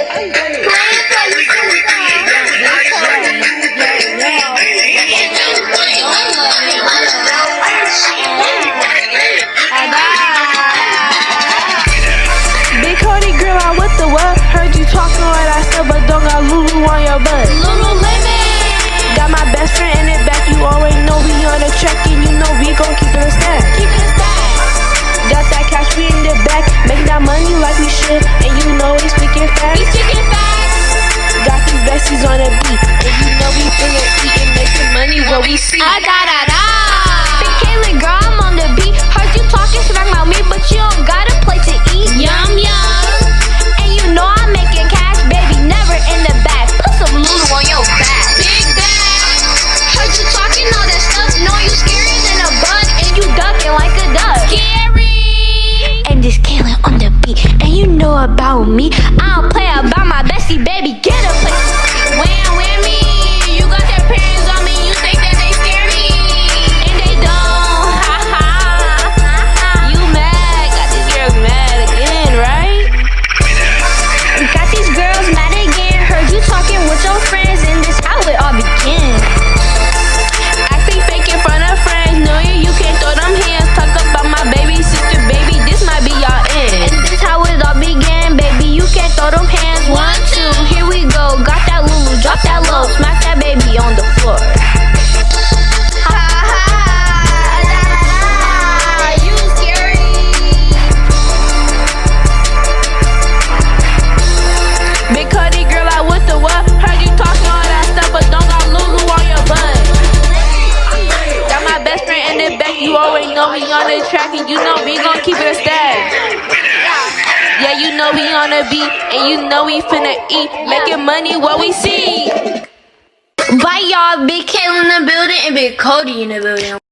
Big Cody girl, I what the what? Heard you talking all that stuff, but don't got Lulu on your butt. Lululemon. Got my best friend in it back, you already know we on the track, and you know we gon' keep it a stack. Got that cash, we in the back, make that money like we should, and you know we speaking fast. Got these besties on the beat, and you know we finna eat and making money what we see. Big Kayla, girl, I'm on the beat. Heard you talking smack about me, but you don't got a plate to eat. Yum yum. And you know I'm making cash, baby, never in the back. Put some Lulu on your back. Big bag. Heard you talking all that stuff, know you scarier than a bug, and you ducking like a duck. Scary. And this Kayla on the beat, and you know about me, I don't play about my bestie, baby, get a plate. Wham me. You got your parents on me, you think that they scare me. And they don't, ha ha. You mad, got these girls mad again, right? Got these girls mad again. Heard you talking with your friends, and this how it all began. Acting fake in front of friends, know you can't throw them hands. Talk about my baby sister, baby, this might be y'all end. And this how it all began, baby, you can't throw them hands. 1, 2, here we go. Got that Lulu, drop that low, smack that baby on the floor. You scary. Big Cudi girl, I what the what? Heard you talking all that stuff, but don't got Lulu on your butt. Got my best friend in the back, you already know we on the track, and you know we gon' keep it a stack. Yeah, you know we on the beat, and you know we finna eat, making money what we see. Bye y'all, Big Kayla in the building and Big Cody in the building.